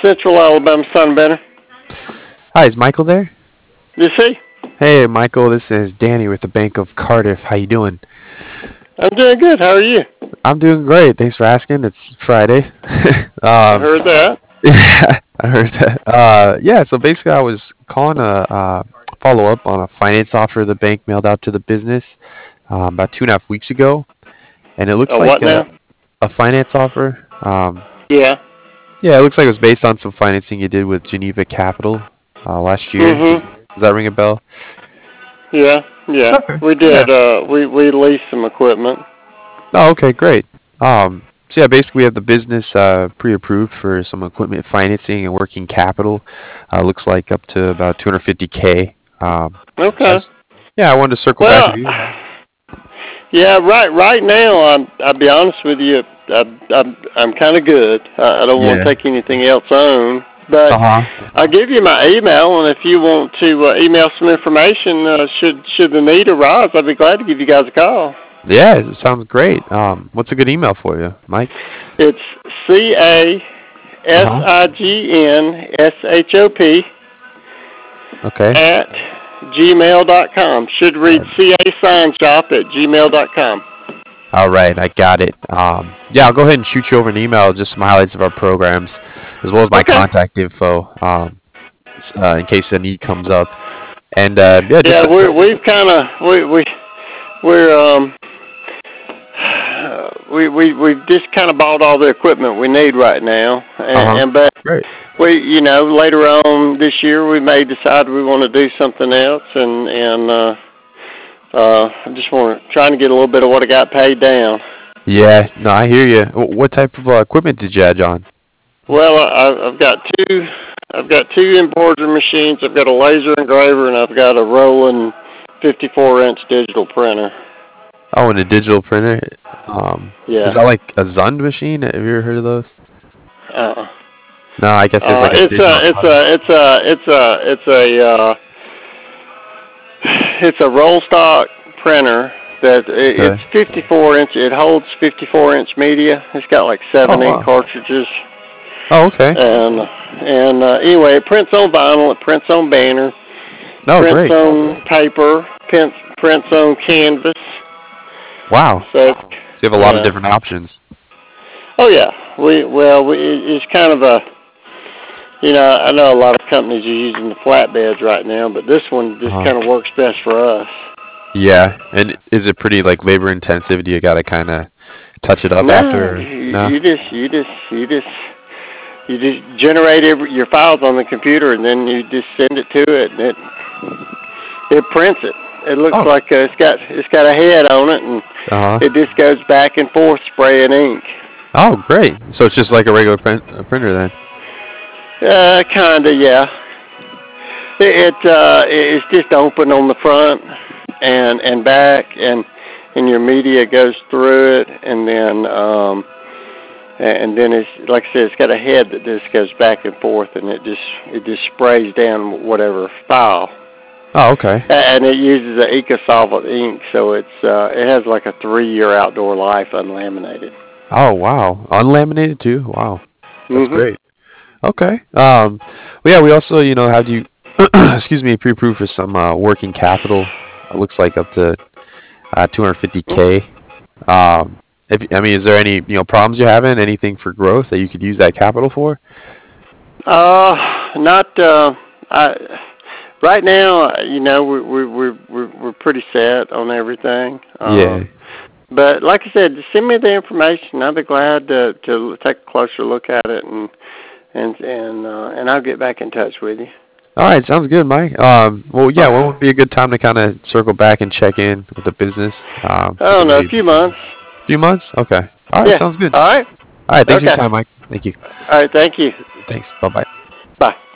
Central Alabama Sun Banner. Hi, is Michael there? You see? Hey, Michael, this is Danny with the Bank of Cardiff. How you doing? I'm doing good. How are you? I'm doing great. Thanks for asking. It's Friday. I heard that. Yeah, I heard that. Yeah, so basically I was calling to follow up on a finance offer the bank mailed out to the business about 2.5 weeks ago, and it looks A like what now? a finance offer. Yeah. Yeah, it looks like it was based on some financing you did with Geneva Capital last year. Does that ring a bell? Yeah. Yeah. Okay. We Yeah. did. We leased some equipment. Oh, okay, great. So yeah, basically we have the business pre-approved for some equipment financing and working capital. Looks like up to about 250K. Okay. Yeah, I wanted to circle back Well, with you. yeah. Right now, I'll be honest with you. I'm kind of good. I don't want to Yeah. take anything else on, but Uh-huh. I'll give you my email, and if you want to email some information, should the need arise, I'd be glad to give you guys a call. Yeah, it sounds great. What's a good email for you, Mike? It's Uh-huh. CASIGNSHOP Okay. at gmail.com. Should read CA Sign Shop at gmail.com. All right, I got it. Yeah, I'll go ahead and shoot you over an email, just some highlights of our programs, as well as my Okay. contact info, in case the need comes up. And yeah, just Yeah, we've kind of we're we just kind of bought all the equipment we need right now, uh-huh. and but Great. we later on this year we may decide we want to do something else, and I just want to trying to get a little bit of what I got paid down. Yeah, no, I hear you. What type of equipment did you add, John? Well, I've got two. I've got two embroidery machines. I've got a laser engraver, and I've got a rolling 54-inch digital printer. Oh, and a digital printer. Is Yeah. that like a Zund machine? Have you ever heard of those? Uh, No, I guess there's like a it's digital a it's cutter. a it's a it's a it's a it's a roll stock printer that it's Okay. 54 inch. It holds 54-inch media. It's got like Oh, 7 ink wow. cartridges, Oh, okay. and anyway, it prints on vinyl. It prints on banner. No, Prints great. on paper. Prints on canvas. Wow. So So you have a lot of yeah. different options. Oh yeah. It's kind of a I know a lot of companies are using the flatbeds right now, but this one just Uh-huh. kind of works best for us. Yeah, and is it pretty like labor intensive? Do you gotta kind of touch it up No, after? No. you just generate your files on the computer, and then you just send it to it, and it prints it. It looks Oh. like it's got a head on it, and Uh-huh. it just goes back and forth spraying ink. Oh, great. So it's just like a regular printer then. Kinda, yeah. It's just open on the front and back, and your media goes through it, and then it's like I said, it's got a head that just goes back and forth, and it just sprays down whatever file. Oh, okay. And it uses an EcoSolvent ink, so it has like a 3-year outdoor life unlaminated. Oh, wow. Unlaminated too? Wow. That's Mhm. great. Okay. Well, yeah, we also, had you, excuse me, pre-approved for some working capital. It looks like up to 250K. I mean, is there any, problems you're having? Anything for growth that you could use that capital for? Not. I Right now. We're pretty set on everything. Yeah. But like I said, just send me the information. I'll be glad to take a closer look at it, and I'll get back in touch with you. All right, sounds good, Mike. Well, yeah, when would be a good time to kind of circle back and check in with the business? I We don't can know, a maybe few months. few months. Okay. All right, Yeah. sounds good. All right. All right, thanks for your Okay. time, Mike. Thank you. All right. Thank you. Thanks. Bye bye. Bye.